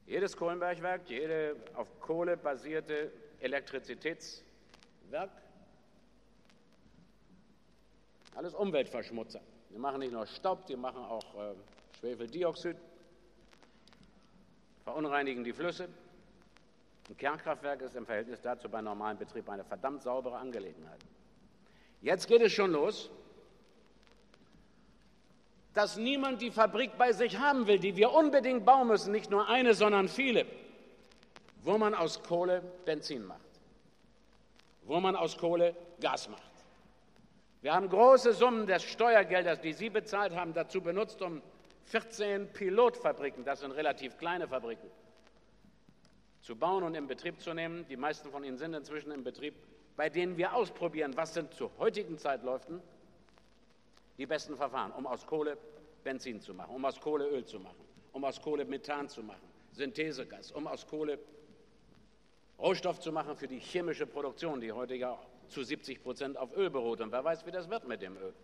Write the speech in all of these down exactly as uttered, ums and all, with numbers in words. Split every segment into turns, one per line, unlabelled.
Jedes Kohlenbergwerk, jede auf Kohle basierte Elektrizitätswerk, alles Umweltverschmutzer. Die machen nicht nur Staub, die machen auch äh, Schwefeldioxid, verunreinigen die Flüsse. Ein Kernkraftwerk ist im Verhältnis dazu bei normalem Betrieb eine verdammt saubere Angelegenheit. Jetzt geht es schon los, dass niemand die Fabrik bei sich haben will, die wir unbedingt bauen müssen, nicht nur eine, sondern viele, wo man aus Kohle Benzin macht, wo man aus Kohle Gas macht. Wir haben große Summen des Steuergeldes, die Sie bezahlt haben, dazu benutzt, um vierzehn Pilotfabriken, das sind relativ kleine Fabriken, zu bauen und in Betrieb zu nehmen. Die meisten von ihnen sind inzwischen in Betrieb, bei denen wir ausprobieren, was sind zu heutigen Zeitläuften die besten Verfahren, um aus Kohle Benzin zu machen, um aus Kohle Öl zu machen, um aus Kohle Methan zu machen, Synthesegas, um aus Kohle Rohstoff zu machen für die chemische Produktion, die heute ja zu siebzig Prozent auf Öl beruht. Und wer weiß, wie das wird mit dem Öl.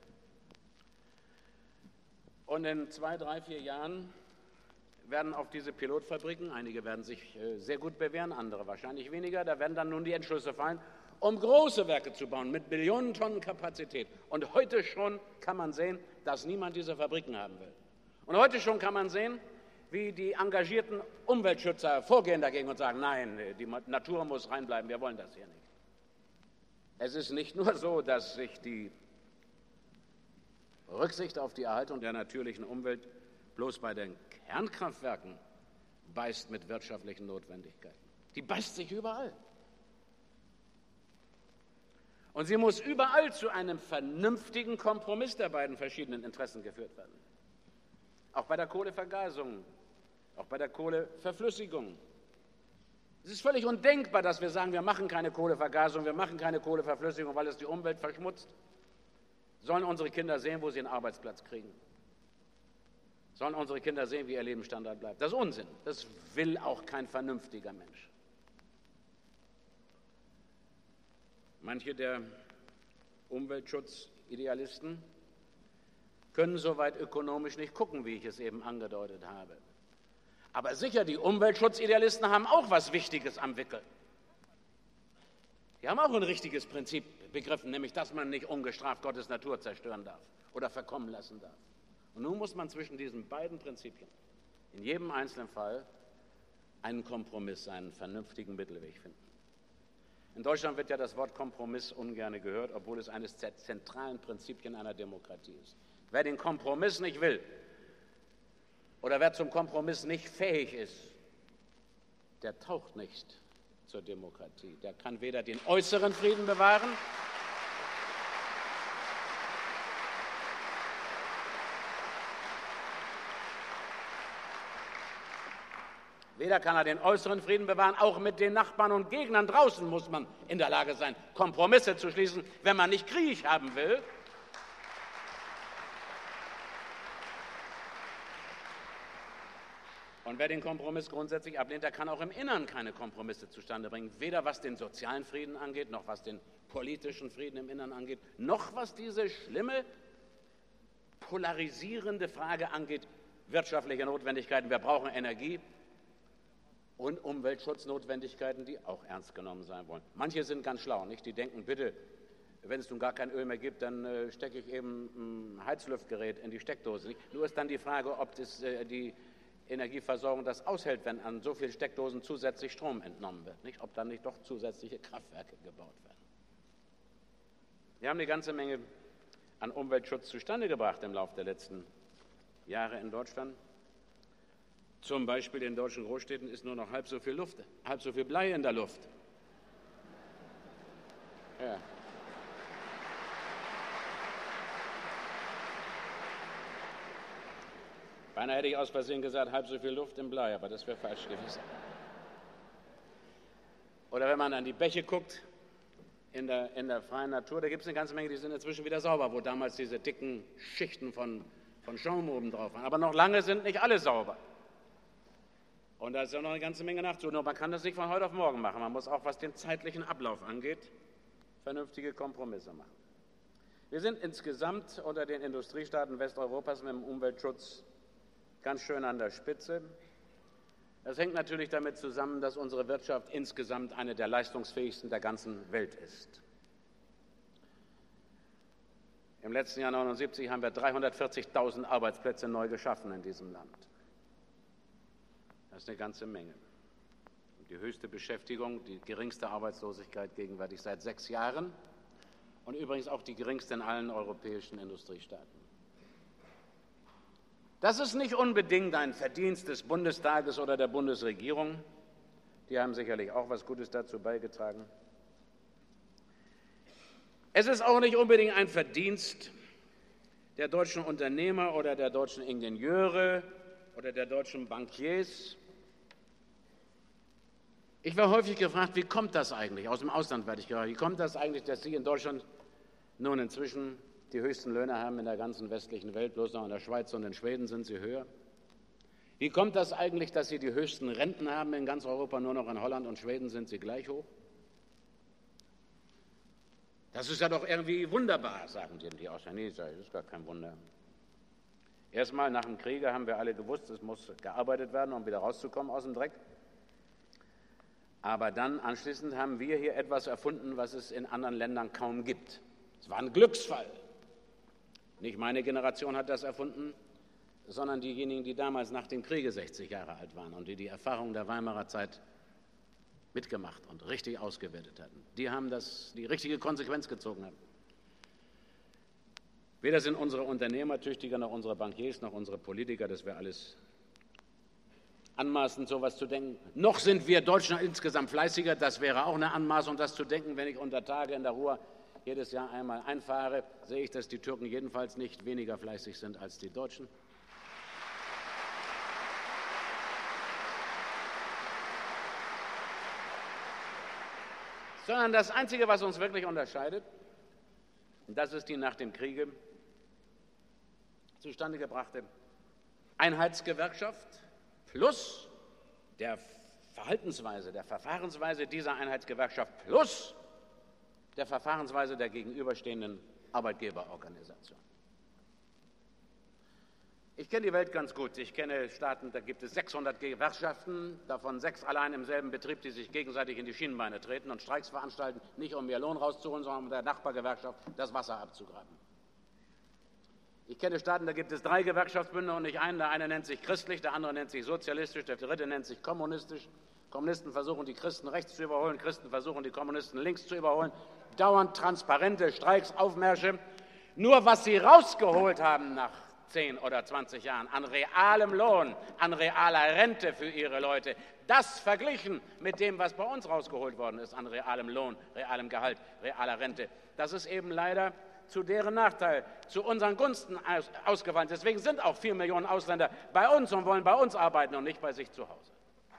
Und in zwei, drei, vier Jahren werden auf diese Pilotfabriken, einige werden sich sehr gut bewähren, andere wahrscheinlich weniger, da werden dann nun die Entschlüsse fallen, um große Werke zu bauen mit Millionen Tonnen Kapazität. Und heute schon kann man sehen, dass niemand diese Fabriken haben will. Und heute schon kann man sehen, wie die engagierten Umweltschützer vorgehen dagegen und sagen, nein, die Natur muss reinbleiben, wir wollen das hier nicht. Es ist nicht nur so, dass sich die Rücksicht auf die Erhaltung der natürlichen Umwelt bloß bei den Kernkraftwerken beißt mit wirtschaftlichen Notwendigkeiten. Die beißt sich überall. Und sie muss überall zu einem vernünftigen Kompromiss der beiden verschiedenen Interessen geführt werden. Auch bei der Kohlevergasung, auch bei der Kohleverflüssigung. Es ist völlig undenkbar, dass wir sagen, wir machen keine Kohlevergasung, wir machen keine Kohleverflüssigung, weil es die Umwelt verschmutzt. Sollen unsere Kinder sehen, wo sie einen Arbeitsplatz kriegen? Sollen unsere Kinder sehen, wie ihr Lebensstandard bleibt? Das ist Unsinn. Das will auch kein vernünftiger Mensch. Manche der Umweltschutzidealisten können soweit ökonomisch nicht gucken, wie ich es eben angedeutet habe. Aber sicher, die Umweltschutzidealisten haben auch was Wichtiges am Wickel. Die haben auch ein richtiges Prinzip begriffen, nämlich, dass man nicht ungestraft Gottes Natur zerstören darf oder verkommen lassen darf. Und nun muss man zwischen diesen beiden Prinzipien in jedem einzelnen Fall einen Kompromiss, einen vernünftigen Mittelweg finden. In Deutschland wird ja das Wort Kompromiss ungern gehört, obwohl es eines der zentralen Prinzipien einer Demokratie ist. Wer den Kompromiss nicht will oder wer zum Kompromiss nicht fähig ist, der taugt nicht zur Demokratie. Der kann weder den äußeren Frieden bewahren, weder kann er den äußeren Frieden bewahren, auch mit den Nachbarn und Gegnern draußen muss man in der Lage sein, Kompromisse zu schließen, wenn man nicht Krieg haben will. Und wer den Kompromiss grundsätzlich ablehnt, der kann auch im Innern keine Kompromisse zustande bringen, weder was den sozialen Frieden angeht, noch was den politischen Frieden im Innern angeht, noch was diese schlimme, polarisierende Frage angeht, wirtschaftliche Notwendigkeiten, wir brauchen Energie, und Umweltschutznotwendigkeiten, die auch ernst genommen sein wollen. Manche sind ganz schlau, nicht? Die denken, bitte, wenn es nun gar kein Öl mehr gibt, dann äh, stecke ich eben ein Heizluftgerät in die Steckdose. Nicht? Nur ist dann die Frage, ob das, äh, die Energieversorgung das aushält, wenn an so vielen Steckdosen zusätzlich Strom entnommen wird. Nicht? Ob dann nicht doch zusätzliche Kraftwerke gebaut werden. Wir haben eine ganze Menge an Umweltschutz zustande gebracht im Laufe der letzten Jahre in Deutschland. Zum Beispiel in deutschen Großstädten ist nur noch halb so viel Luft, halb so viel Blei in der Luft. Ja. Beinahe hätte ich aus Versehen gesagt, halb so viel Luft im Blei, aber das wäre falsch gewesen. Oder wenn man an die Bäche guckt, in der, in der freien Natur, da gibt es eine ganze Menge, die sind inzwischen wieder sauber, wo damals diese dicken Schichten von, von Schaum oben drauf waren. Aber noch lange sind nicht alle sauber. Und da ist ja noch eine ganze Menge nachzutun. Und man kann das nicht von heute auf morgen machen. Man muss auch, was den zeitlichen Ablauf angeht, vernünftige Kompromisse machen. Wir sind insgesamt unter den Industriestaaten Westeuropas mit dem Umweltschutz ganz schön an der Spitze. Das hängt natürlich damit zusammen, dass unsere Wirtschaft insgesamt eine der leistungsfähigsten der ganzen Welt ist. Im letzten Jahr neunundsiebzig haben wir dreihundertvierzigtausend Arbeitsplätze neu geschaffen in diesem Land. Das ist eine ganze Menge. Die höchste Beschäftigung, die geringste Arbeitslosigkeit gegenwärtig seit sechs Jahren und übrigens auch die geringste in allen europäischen Industriestaaten. Das ist nicht unbedingt ein Verdienst des Bundestages oder der Bundesregierung. Die haben sicherlich auch was Gutes dazu beigetragen. Es ist auch nicht unbedingt ein Verdienst der deutschen Unternehmer oder der deutschen Ingenieure oder der deutschen Bankiers. Ich war häufig gefragt, wie kommt das eigentlich? Aus dem Ausland werde ich gefragt, wie kommt das eigentlich, dass Sie in Deutschland nun inzwischen die höchsten Löhne haben in der ganzen westlichen Welt, bloß noch in der Schweiz und in Schweden sind sie höher? Wie kommt das eigentlich, dass Sie die höchsten Renten haben in ganz Europa, nur noch in Holland und Schweden sind sie gleich hoch? Das ist ja doch irgendwie wunderbar, sagen die, die Ausländer. Nee, das ist gar kein Wunder. Erstmal nach dem Kriege haben wir alle gewusst, es muss gearbeitet werden, um wieder rauszukommen aus dem Dreck. Aber dann anschließend haben wir hier etwas erfunden, was es in anderen Ländern kaum gibt. Es war ein Glücksfall. Nicht meine Generation hat das erfunden, sondern diejenigen, die damals nach dem Kriege sechzig Jahre alt waren und die die Erfahrung der Weimarer Zeit mitgemacht und richtig ausgewertet hatten. Die haben das, die richtige Konsequenz gezogen haben. Weder sind unsere Unternehmer tüchtiger, noch unsere Bankiers, noch unsere Politiker, das wäre alles anmaßend, sowas zu denken. Noch sind wir Deutschen insgesamt fleißiger, das wäre auch eine Anmaßung, das zu denken. Wenn ich unter Tage in der Ruhr jedes Jahr einmal einfahre, sehe ich, dass die Türken jedenfalls nicht weniger fleißig sind als die Deutschen. Sondern das Einzige, was uns wirklich unterscheidet, das ist die nach dem Kriege zustande gebrachte Einheitsgewerkschaft plus der Verhaltensweise, der Verfahrensweise dieser Einheitsgewerkschaft plus der Verfahrensweise der gegenüberstehenden Arbeitgeberorganisation. Ich kenne die Welt ganz gut. Ich kenne Staaten, da gibt es sechshundert Gewerkschaften, davon sechs allein im selben Betrieb, die sich gegenseitig in die Schienenbeine treten und Streiks veranstalten, nicht um mehr Lohn rauszuholen, sondern um der Nachbargewerkschaft das Wasser abzugraben. Ich kenne Staaten, da gibt es drei Gewerkschaftsbünde und nicht einen. Der eine nennt sich christlich, der andere nennt sich sozialistisch, der dritte nennt sich kommunistisch. Kommunisten versuchen, die Christen rechts zu überholen, Christen versuchen, die Kommunisten links zu überholen. Dauernd transparente Streiks, Aufmärsche. Nur was sie rausgeholt haben nach zehn oder zwanzig Jahren an realem Lohn, an realer Rente für ihre Leute, das verglichen mit dem, was bei uns rausgeholt worden ist an realem Lohn, realem Gehalt, realer Rente, das ist eben leider zu deren Nachteil, zu unseren Gunsten aus, ausgefallen. Deswegen sind auch vier Millionen Ausländer bei uns und wollen bei uns arbeiten und nicht bei sich zu Hause.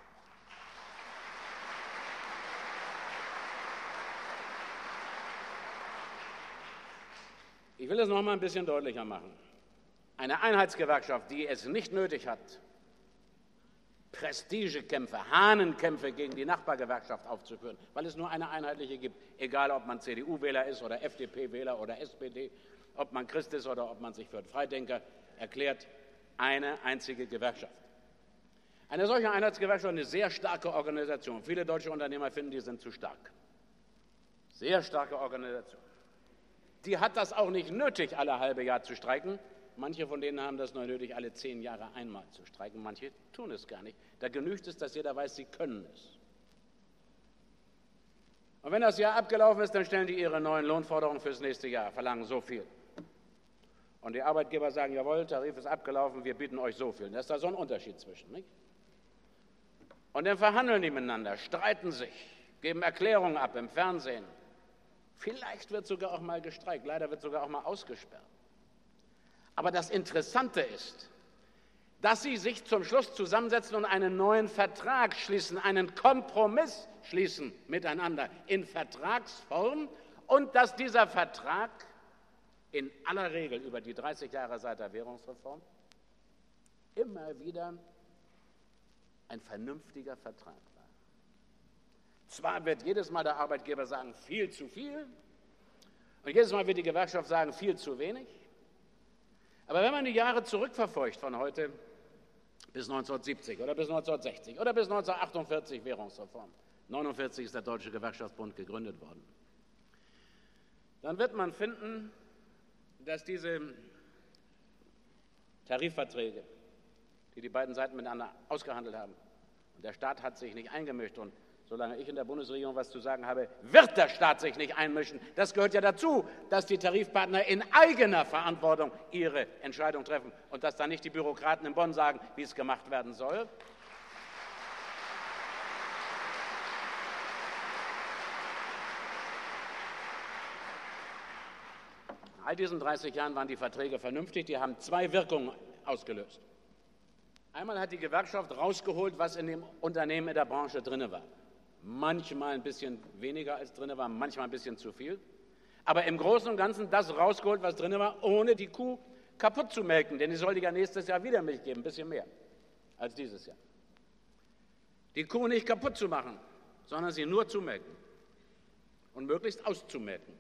Ich will es noch mal ein bisschen deutlicher machen. Eine Einheitsgewerkschaft, die es nicht nötig hat, Prestigekämpfe, Hahnenkämpfe gegen die Nachbargewerkschaft aufzuführen, weil es nur eine einheitliche gibt, egal ob man C D U-Wähler ist oder F D P-Wähler oder S P D, ob man Christ ist oder ob man sich für einen Freidenker erklärt, eine einzige Gewerkschaft. Eine solche Einheitsgewerkschaft ist eine sehr starke Organisation. Viele deutsche Unternehmer finden, die sind zu stark. Sehr starke Organisation. Die hat das auch nicht nötig, alle halbe Jahr zu streiken. Manche von denen haben das nur nötig, alle zehn Jahre einmal zu streiken. Manche tun es gar nicht. Da genügt es, dass jeder weiß, sie können es. Und wenn das Jahr abgelaufen ist, dann stellen die ihre neuen Lohnforderungen fürs nächste Jahr, verlangen so viel. Und die Arbeitgeber sagen, jawohl, Tarif ist abgelaufen, wir bieten euch so viel. Da ist da so ein Unterschied zwischen, nicht? Und dann verhandeln die miteinander, streiten sich, geben Erklärungen ab im Fernsehen. Vielleicht wird sogar auch mal gestreikt, leider wird sogar auch mal ausgesperrt. Aber das Interessante ist, dass sie sich zum Schluss zusammensetzen und einen neuen Vertrag schließen, einen Kompromiss schließen miteinander in Vertragsform und dass dieser Vertrag in aller Regel über die dreißig Jahre seit der Währungsreform immer wieder ein vernünftiger Vertrag war. Zwar wird jedes Mal der Arbeitgeber sagen, viel zu viel, und jedes Mal wird die Gewerkschaft sagen, viel zu wenig. Aber wenn man die Jahre zurückverfolgt von heute, bis neunzehnhundertsiebzig oder bis neunzehnhundertsechzig oder bis neunzehnhundertachtundvierzig Währungsreform. neunundvierzig ist der Deutsche Gewerkschaftsbund gegründet worden. Dann wird man finden, dass diese Tarifverträge, die die beiden Seiten miteinander ausgehandelt haben, und der Staat hat sich nicht eingemischt, und solange ich in der Bundesregierung was zu sagen habe, wird der Staat sich nicht einmischen. Das gehört ja dazu, dass die Tarifpartner in eigener Verantwortung ihre Entscheidung treffen und dass dann nicht die Bürokraten in Bonn sagen, wie es gemacht werden soll. In all diesen dreißig Jahren waren die Verträge vernünftig, die haben zwei Wirkungen ausgelöst. Einmal hat die Gewerkschaft rausgeholt, was in dem Unternehmen in der Branche drin war. Manchmal ein bisschen weniger als drin war, manchmal ein bisschen zu viel. Aber im Großen und Ganzen das rausgeholt, was drin war, ohne die Kuh kaputt zu melken. Denn die sollte ja nächstes Jahr wieder Milch geben, ein bisschen mehr als dieses Jahr. Die Kuh nicht kaputt zu machen, sondern sie nur zu melken und möglichst auszumelken.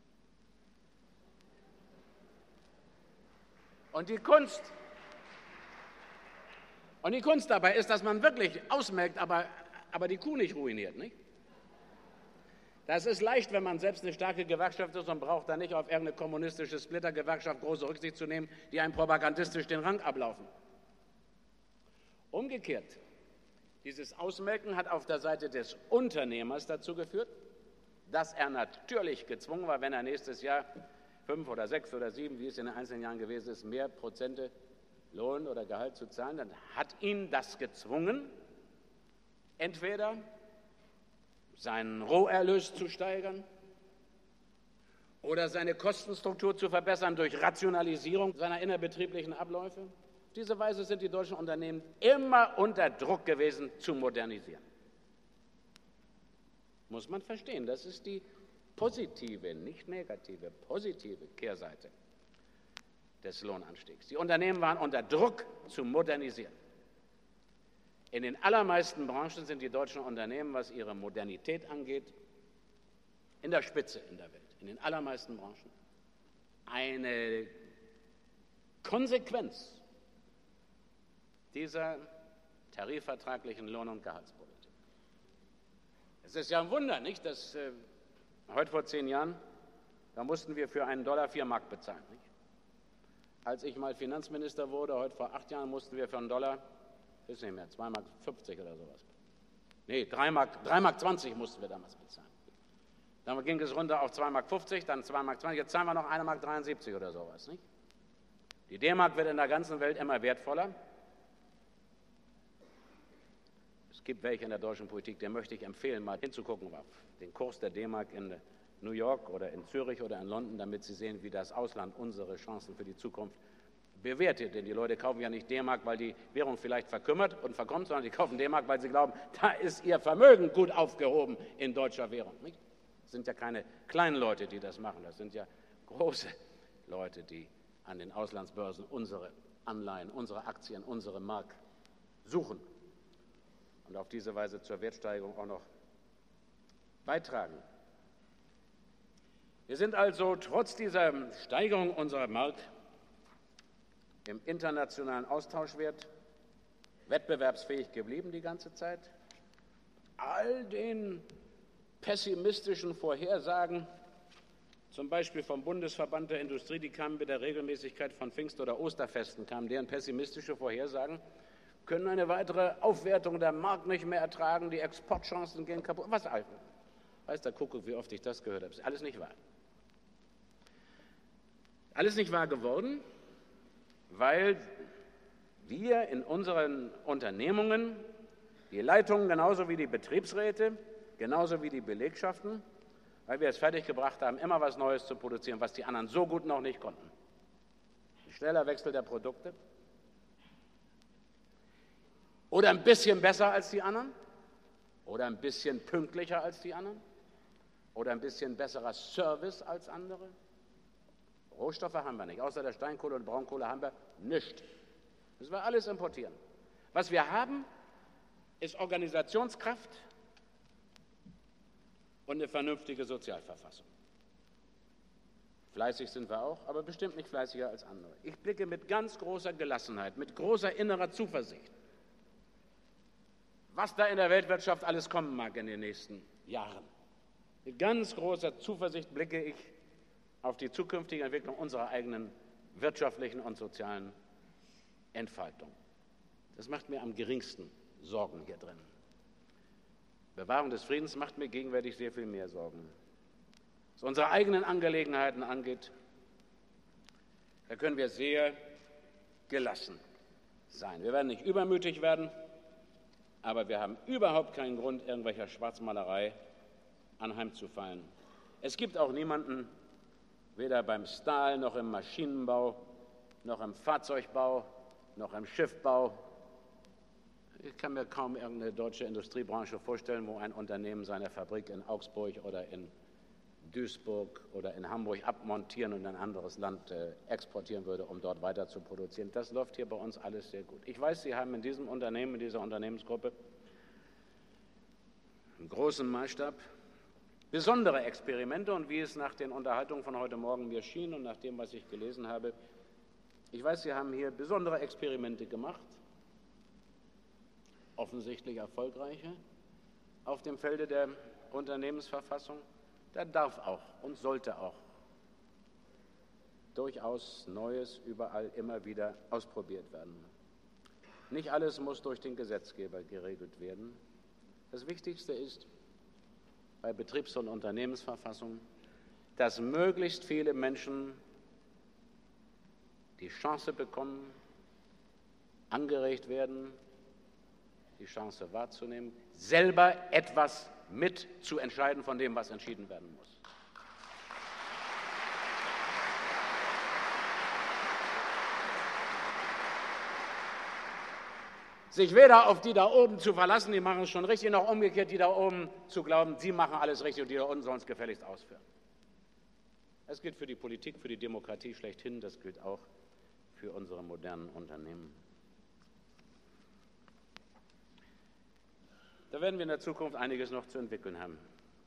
Und die Kunst, und die Kunst dabei ist, dass man wirklich ausmelkt, aber, aber die Kuh nicht ruiniert. Nicht? Das ist leicht, wenn man selbst eine starke Gewerkschaft ist und braucht dann nicht auf irgendeine kommunistische Splittergewerkschaft große Rücksicht zu nehmen, die einem propagandistisch den Rang ablaufen. Umgekehrt, dieses Ausmelken hat auf der Seite des Unternehmers dazu geführt, dass er natürlich gezwungen war, wenn er nächstes Jahr fünf oder sechs oder sieben, wie es in den einzelnen Jahren gewesen ist, mehr Prozente Lohn oder Gehalt zu zahlen, dann hat ihn das gezwungen, entweder seinen Roherlös zu steigern oder seine Kostenstruktur zu verbessern durch Rationalisierung seiner innerbetrieblichen Abläufe. Auf diese Weise sind die deutschen Unternehmen immer unter Druck gewesen, zu modernisieren. Muss man verstehen, das ist die positive, nicht negative, positive Kehrseite des Lohnanstiegs. Die Unternehmen waren unter Druck zu modernisieren. In den allermeisten Branchen sind die deutschen Unternehmen, was ihre Modernität angeht, in der Spitze in der Welt. In den allermeisten Branchen. Eine Konsequenz dieser tarifvertraglichen Lohn- und Gehaltspolitik. Es ist ja ein Wunder, nicht, dass äh, heute vor zehn Jahren, da mussten wir für einen Dollar vier Mark bezahlen. Nicht? Als ich mal Finanzminister wurde, heute vor acht Jahren, mussten wir für einen Dollar, ist nicht mehr, zwei Mark fünfzig oder sowas. Nee, drei Mark, drei Mark zwanzig mussten wir damals bezahlen. Dann ging es runter auf zwei Mark fünfzig, dann zwei Mark zwanzig, jetzt zahlen wir noch eine Mark dreiundsiebzig oder sowas. Nicht? Die D-Mark wird in der ganzen Welt immer wertvoller. Es gibt welche in der deutschen Politik, der möchte ich empfehlen, mal hinzugucken auf den Kurs der D-Mark in New York oder in Zürich oder in London, damit Sie sehen, wie das Ausland unsere Chancen für die Zukunft bewertet. Denn die Leute kaufen ja nicht D-Mark, weil die Währung vielleicht verkümmert und verkommt, sondern die kaufen D-Mark, weil sie glauben, da ist ihr Vermögen gut aufgehoben in deutscher Währung. Nicht? Das sind ja keine kleinen Leute, die das machen, das sind ja große Leute, die an den Auslandsbörsen unsere Anleihen, unsere Aktien, unsere Mark suchen und auf diese Weise zur Wertsteigerung auch noch beitragen. Wir sind also trotz dieser Steigerung unserer Mark im internationalen Austauschwert wettbewerbsfähig geblieben die ganze Zeit. All den pessimistischen Vorhersagen, zum Beispiel vom Bundesverband der Industrie, die kamen mit der Regelmäßigkeit von Pfingst- oder Osterfesten, kamen deren pessimistische Vorhersagen, können eine weitere Aufwertung der Mark nicht mehr ertragen, die Exportchancen gehen kaputt. Was einfach? Weiß der Kuckuck, wie oft ich das gehört habe. Ist alles nicht wahr. Alles nicht wahr geworden, weil wir in unseren Unternehmungen, die Leitungen genauso wie die Betriebsräte, genauso wie die Belegschaften, weil wir es fertiggebracht haben, immer was Neues zu produzieren, was die anderen so gut noch nicht konnten. Ein schneller Wechsel der Produkte oder ein bisschen besser als die anderen oder ein bisschen pünktlicher als die anderen oder ein bisschen besserer Service als andere. Rohstoffe haben wir nicht, außer der Steinkohle und Braunkohle haben wir nichts. Das wir alles importieren. Was wir haben, ist Organisationskraft und eine vernünftige Sozialverfassung. Fleißig sind wir auch, aber bestimmt nicht fleißiger als andere. Ich blicke mit ganz großer Gelassenheit, mit großer innerer Zuversicht was da in der Weltwirtschaft alles kommen mag in den nächsten Jahren. Mit ganz großer Zuversicht blicke ich auf die zukünftige Entwicklung unserer eigenen wirtschaftlichen und sozialen Entfaltung. Das macht mir am geringsten Sorgen hier drin. Bewahrung des Friedens macht mir gegenwärtig sehr viel mehr Sorgen. Was unsere eigenen Angelegenheiten angeht, da können wir sehr gelassen sein. Wir werden nicht übermütig werden, aber wir haben überhaupt keinen Grund, irgendwelcher Schwarzmalerei anheimzufallen. Es gibt auch niemanden, weder beim Stahl noch im Maschinenbau, noch im Fahrzeugbau, noch im Schiffbau. Ich kann mir kaum irgendeine deutsche Industriebranche vorstellen, wo ein Unternehmen seine Fabrik in Augsburg oder in Duisburg oder in Hamburg abmontieren und in ein anderes Land äh, exportieren würde, um dort weiter zu produzieren. Das läuft hier bei uns alles sehr gut. Ich weiß, Sie haben in diesem Unternehmen, in dieser Unternehmensgruppe, im großen Maßstab besondere Experimente und wie es nach den Unterhaltungen von heute Morgen mir schien und nach dem, was ich gelesen habe, ich weiß, Sie haben hier besondere Experimente gemacht, offensichtlich erfolgreiche, auf dem Felde der Unternehmensverfassung. Da darf auch und sollte auch durchaus Neues überall immer wieder ausprobiert werden. Nicht alles muss durch den Gesetzgeber geregelt werden. Das Wichtigste ist bei Betriebs- und Unternehmensverfassung, dass möglichst viele Menschen die Chance bekommen, angeregt werden, die Chance wahrzunehmen, selber etwas mitzuentscheiden von dem, was entschieden werden muss. Sich weder auf die da oben zu verlassen, die machen es schon richtig, noch umgekehrt die da oben zu glauben, sie machen alles richtig und die da unten sollen es gefälligst ausführen. Das gilt für die Politik, für die Demokratie schlechthin, das gilt auch für unsere modernen Unternehmen. Da werden wir in der Zukunft einiges noch zu entwickeln haben.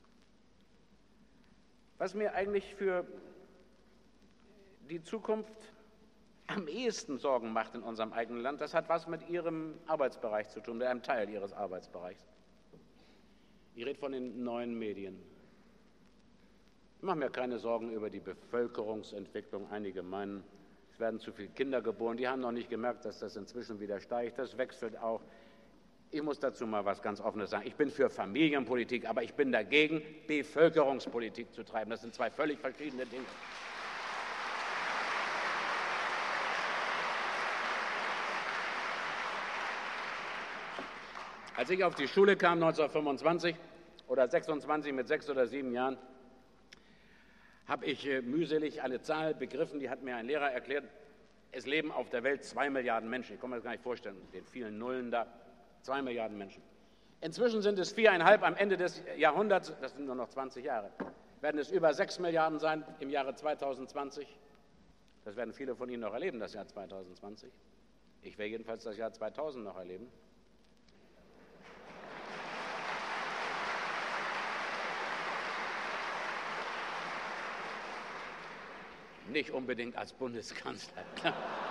Was mir eigentlich für die Zukunft am ehesten Sorgen macht in unserem eigenen Land, das hat was mit Ihrem Arbeitsbereich zu tun, mit einem Teil Ihres Arbeitsbereichs. Ich rede von den neuen Medien. Ich mache mir keine Sorgen über die Bevölkerungsentwicklung. Einige meinen, es werden zu viele Kinder geboren. Die haben noch nicht gemerkt, dass das inzwischen wieder steigt. Das wechselt auch. Ich muss dazu mal was ganz Offenes sagen. Ich bin für Familienpolitik, aber ich bin dagegen, Bevölkerungspolitik zu treiben. Das sind zwei völlig verschiedene Dinge. Als ich auf die Schule kam, neunzehnhundertfünfundzwanzig oder sechsundzwanzig, mit sechs oder sieben Jahren, habe ich äh, mühselig eine Zahl begriffen, die hat mir ein Lehrer erklärt. Es leben auf der Welt zwei Milliarden Menschen. Ich kann mir das gar nicht vorstellen, mit den vielen Nullen da. Zwei Milliarden Menschen. Inzwischen sind es viereinhalb, am Ende des Jahrhunderts, das sind nur noch zwanzig Jahre, werden es über sechs Milliarden sein im Jahre zweitausendzwanzig. Das werden viele von Ihnen noch erleben, das Jahr zweitausendzwanzig. Ich werde jedenfalls das Jahr zweitausend noch erleben. Nicht unbedingt als Bundeskanzler, klar.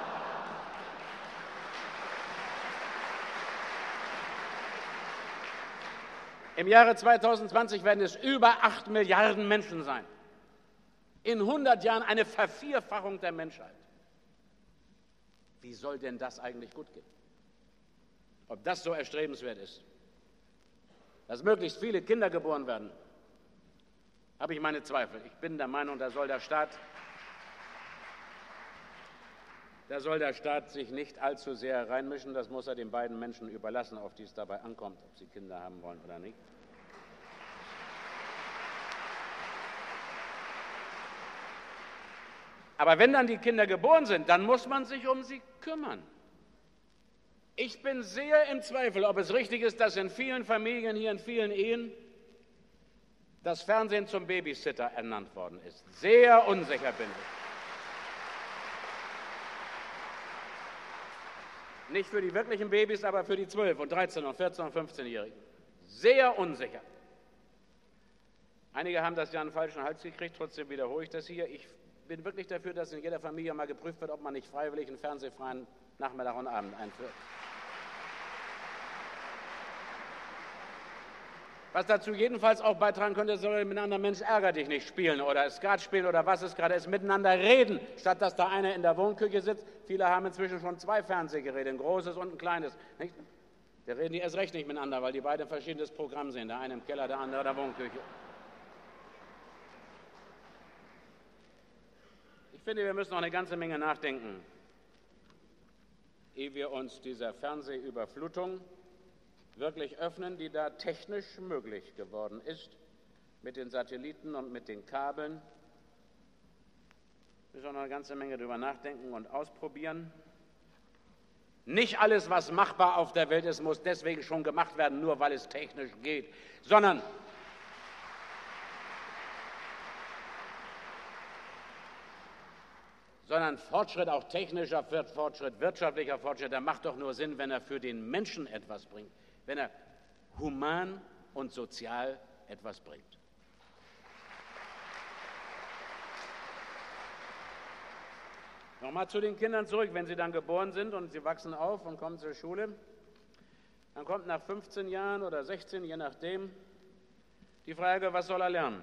Im Jahre zweitausendzwanzig werden es über acht Milliarden Menschen sein. In hundert Jahren eine Vervierfachung der Menschheit. Wie soll denn das eigentlich gut gehen? Ob das so erstrebenswert ist, dass möglichst viele Kinder geboren werden, habe ich meine Zweifel. Ich bin der Meinung, da soll der Staat, da soll der Staat sich nicht allzu sehr reinmischen. Das muss er den beiden Menschen überlassen, auf die es dabei ankommt, ob sie Kinder haben wollen oder nicht. Aber wenn dann die Kinder geboren sind, dann muss man sich um sie kümmern. Ich bin sehr im Zweifel, ob es richtig ist, dass in vielen Familien, hier in vielen Ehen, das Fernsehen zum Babysitter ernannt worden ist. Sehr unsicher bin ich. Nicht für die wirklichen Babys, aber für die zwölf und dreizehn und vierzehn und fünfzehnjährigen. Sehr unsicher. Einige haben das ja an den falschen Hals gekriegt, trotzdem wiederhole ich das hier. Ich bin wirklich dafür, dass in jeder Familie mal geprüft wird, ob man nicht freiwillig einen fernsehfreien Nachmittag und Abend einführt. Was dazu jedenfalls auch beitragen könnte, soll mit einem anderen Mensch ärger dich nicht spielen oder Skat spielen oder was es gerade ist, miteinander reden, statt dass da einer in der Wohnküche sitzt. Viele haben inzwischen schon zwei Fernsehgeräte, ein großes und ein kleines. Nicht? Da reden die erst recht nicht miteinander, weil die beide ein verschiedenes Programm sehen, der eine im Keller, der andere in der Wohnküche. Ich finde, wir müssen noch eine ganze Menge nachdenken, ehe wir uns dieser Fernsehüberflutung wirklich öffnen, die da technisch möglich geworden ist, mit den Satelliten und mit den Kabeln. Wir müssen noch eine ganze Menge darüber nachdenken und ausprobieren. Nicht alles, was machbar auf der Welt ist, muss deswegen schon gemacht werden, nur weil es technisch geht, sondern sondern Fortschritt, auch technischer Fortschritt, wirtschaftlicher Fortschritt, der macht doch nur Sinn, wenn er für den Menschen etwas bringt, wenn er human und sozial etwas bringt. Nochmal zu den Kindern zurück, wenn sie dann geboren sind und sie wachsen auf und kommen zur Schule, dann kommt nach fünfzehn Jahren oder sechzehn, je nachdem, die Frage, was soll er lernen?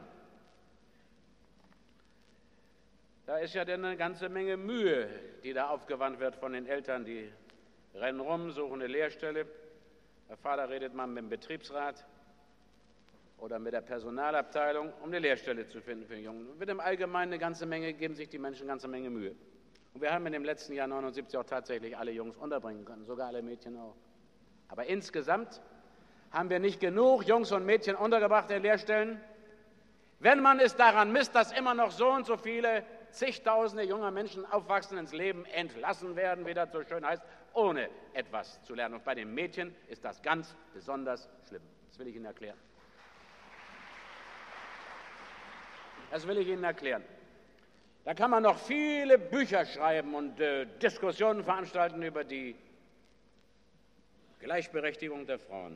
Da ist ja dann eine ganze Menge Mühe, die da aufgewandt wird von den Eltern, die rennen rum, suchen eine Lehrstelle. Der Vater redet mal mit dem Betriebsrat oder mit der Personalabteilung, um eine Lehrstelle zu finden für den Jungen. Und wird im Allgemeinen eine ganze Menge, geben sich die Menschen eine ganze Menge Mühe. Und wir haben in dem letzten Jahr neunundsiebzig auch tatsächlich alle Jungs unterbringen können, sogar alle Mädchen auch. Aber insgesamt haben wir nicht genug Jungs und Mädchen untergebracht in Lehrstellen. Wenn man es daran misst, dass immer noch so und so viele zigtausende junger Menschen aufwachsen, ins Leben entlassen werden, wie das so schön heißt, ohne etwas zu lernen. Und bei den Mädchen ist das ganz besonders schlimm. Das will ich Ihnen erklären. Das will ich Ihnen erklären. Da kann man noch viele Bücher schreiben und äh, Diskussionen veranstalten über die Gleichberechtigung der Frauen.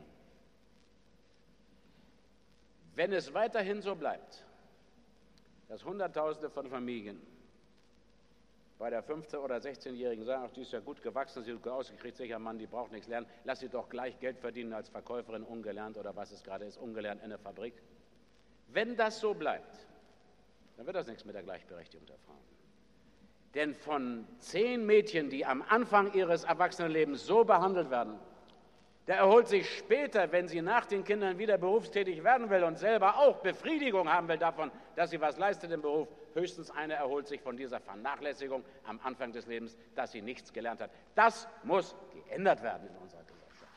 Wenn es weiterhin so bleibt, dass Hunderttausende von Familien bei der fünfzehn- oder sechzehnjährigen sagen, ach, die ist ja gut gewachsen, sie ist gut ausgekriegt, sicher Mann, die braucht nichts lernen, lass sie doch gleich Geld verdienen als Verkäuferin, ungelernt oder was es gerade ist, ungelernt in der Fabrik. Wenn das so bleibt, dann wird das nichts mit der Gleichberechtigung der Frauen. Denn von zehn Mädchen, die am Anfang ihres Erwachsenenlebens so behandelt werden, der erholt sich später, wenn sie nach den Kindern wieder berufstätig werden will und selber auch Befriedigung haben will davon, dass sie was leistet im Beruf, höchstens eine erholt sich von dieser Vernachlässigung am Anfang des Lebens, dass sie nichts gelernt hat. Das muss geändert werden in unserer Gesellschaft.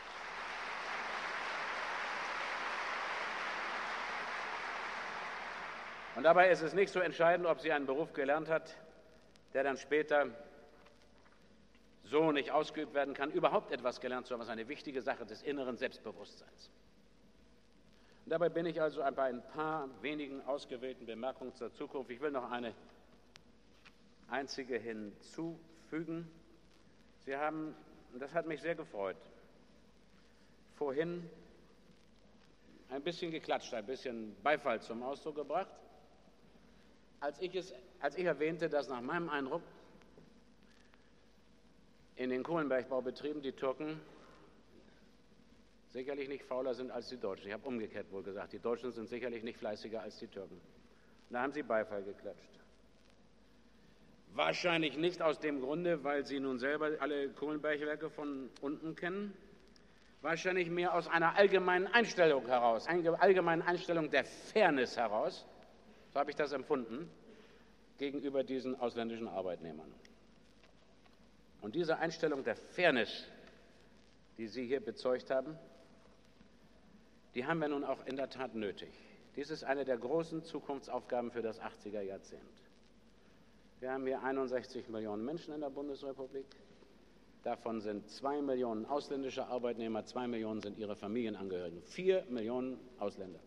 Und dabei ist es nicht so entscheidend, ob sie einen Beruf gelernt hat, der dann später so nicht ausgeübt werden kann, überhaupt etwas gelernt zu haben, ist eine wichtige Sache des inneren Selbstbewusstseins. Und dabei bin ich also bei ein paar wenigen ausgewählten Bemerkungen zur Zukunft. Ich will noch eine einzige hinzufügen. Sie haben, und das hat mich sehr gefreut, vorhin ein bisschen geklatscht, ein bisschen Beifall zum Ausdruck gebracht, als ich, es, als ich erwähnte, dass nach meinem Eindruck in den Kohlenbergbaubetrieben die Türken sicherlich nicht fauler sind als die Deutschen. Ich habe umgekehrt wohl gesagt, die Deutschen sind sicherlich nicht fleißiger als die Türken. Und da haben sie Beifall geklatscht. Wahrscheinlich nicht aus dem Grunde, weil sie nun selber alle Kohlenbergwerke von unten kennen, wahrscheinlich mehr aus einer allgemeinen Einstellung heraus, einer allgemeinen Einstellung der Fairness heraus, so habe ich das empfunden, gegenüber diesen ausländischen Arbeitnehmern. Und diese Einstellung der Fairness, die Sie hier bezeugt haben, die haben wir nun auch in der Tat nötig. Dies ist eine der großen Zukunftsaufgaben für das achtziger Jahrzehnt. Wir haben hier einundsechzig Millionen Menschen in der Bundesrepublik. Davon sind zwei Millionen ausländische Arbeitnehmer, zwei Millionen sind ihre Familienangehörigen, vier Millionen Ausländer.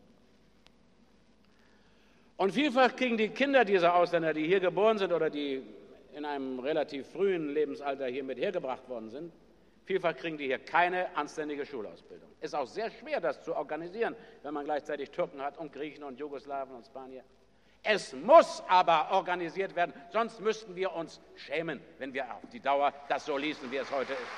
Und vielfach kriegen die Kinder dieser Ausländer, die hier geboren sind oder die in einem relativ frühen Lebensalter hier mit hergebracht worden sind, vielfach kriegen die hier keine anständige Schulausbildung. Ist auch sehr schwer, das zu organisieren, wenn man gleichzeitig Türken hat und Griechen und Jugoslawen und Spanier. Es muss aber organisiert werden, sonst müssten wir uns schämen, wenn wir auf die Dauer das so ließen, wie es heute ist.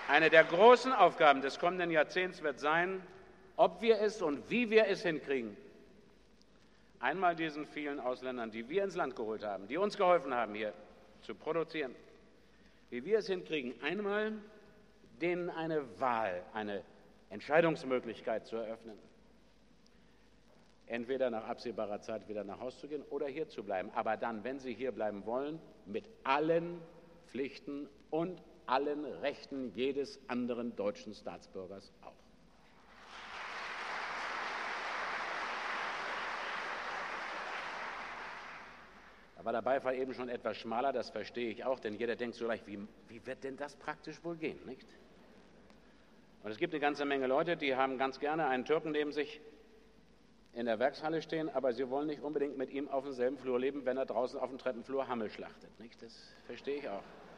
Eine der großen Aufgaben des kommenden Jahrzehnts wird sein, ob wir es und wie wir es hinkriegen, einmal diesen vielen Ausländern, die wir ins Land geholt haben, die uns geholfen haben, hier zu produzieren, wie wir es hinkriegen, einmal denen eine Wahl, eine Entscheidungsmöglichkeit zu eröffnen. Entweder nach absehbarer Zeit wieder nach Hause zu gehen oder hier zu bleiben. Aber dann, wenn sie hier bleiben wollen, mit allen Pflichten und allen Rechten jedes anderen deutschen Staatsbürgers auch. Da war der Beifall eben schon etwas schmaler, das verstehe ich auch, denn jeder denkt so leicht, wie, wie wird denn das praktisch wohl gehen, nicht? Und es gibt eine ganze Menge Leute, die haben ganz gerne einen Türken neben sich in der Werkshalle stehen, aber sie wollen nicht unbedingt mit ihm auf demselben Flur leben, wenn er draußen auf dem Treppenflur Hammel schlachtet, nicht? Das verstehe ich auch.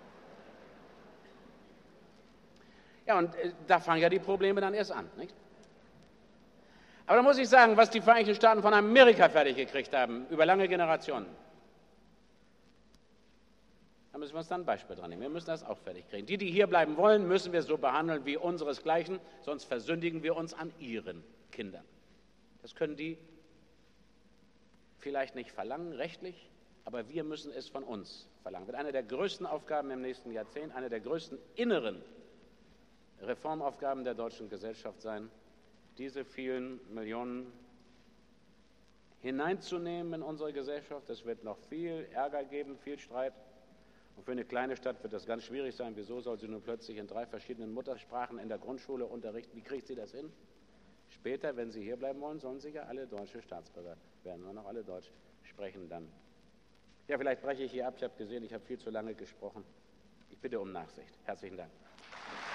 Ja, und äh, da fangen ja die Probleme dann erst an, nicht? Aber da muss ich sagen, was die Vereinigten Staaten von Amerika fertig gekriegt haben, über lange Generationen, da müssen wir uns dann ein Beispiel dran nehmen. Wir müssen das auch fertig kriegen. Die, die hier bleiben wollen, müssen wir so behandeln wie unseresgleichen, sonst versündigen wir uns an ihren Kindern. Das können die vielleicht nicht verlangen, rechtlich, aber wir müssen es von uns verlangen. Wird eine der größten Aufgaben im nächsten Jahrzehnt, eine der größten inneren Reformaufgaben der deutschen Gesellschaft sein, diese vielen Millionen hineinzunehmen in unsere Gesellschaft. Es wird noch viel Ärger geben, viel Streit. Und für eine kleine Stadt wird das ganz schwierig sein. Wieso soll sie nun plötzlich in drei verschiedenen Muttersprachen in der Grundschule unterrichten? Wie kriegt sie das hin? Später, wenn sie hier bleiben wollen, sollen sie ja alle deutsche Staatsbürger werden, nur noch alle Deutsch sprechen dann. Ja, vielleicht breche ich hier ab. Ich habe gesehen, ich habe viel zu lange gesprochen. Ich bitte um Nachsicht. Herzlichen Dank.